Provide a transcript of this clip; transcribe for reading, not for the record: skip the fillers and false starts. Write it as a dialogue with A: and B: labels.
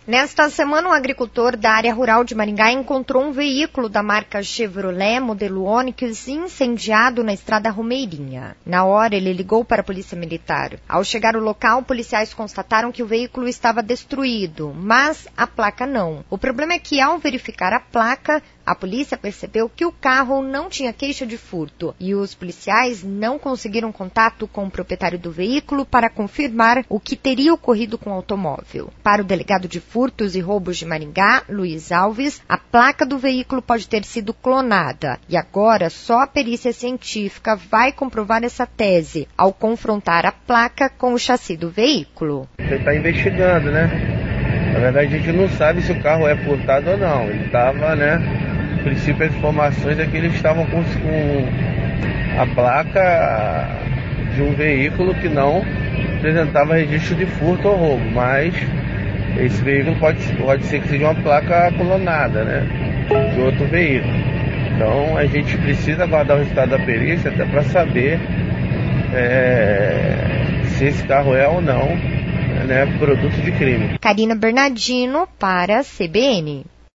A: Nesta semana, um agricultor da área rural de Maringá encontrou um veículo da marca Chevrolet, modelo Onix, incendiado na estrada Romeirinha. Na hora, ele ligou para a Polícia Militar. Ao chegar ao local, policiais constataram que o veículo estava destruído, mas a placa não. O problema é que, ao verificar a placa, a polícia percebeu que o carro não tinha queixa de furto e os policiais não conseguiram contato com o proprietário do veículo para confirmar o que teria ocorrido com o automóvel. Para o delegado de Furtos e Roubos de Maringá, Luiz Alves, a placa do veículo pode ter sido clonada e agora só a perícia científica vai comprovar essa tese ao confrontar a placa com o chassi do veículo.
B: Você está investigando, né? Na verdade, a gente não sabe se o carro é furtado ou não. Ele estava, A princípio, as informações é que eles estavam com a placa de um veículo que não apresentava registro de furto ou roubo, mas esse veículo pode ser que seja uma placa clonada, de outro veículo. Então, a gente precisa aguardar o resultado da perícia até para saber se esse carro é ou não produto de crime.
A: Karina Bernardino para a CBN.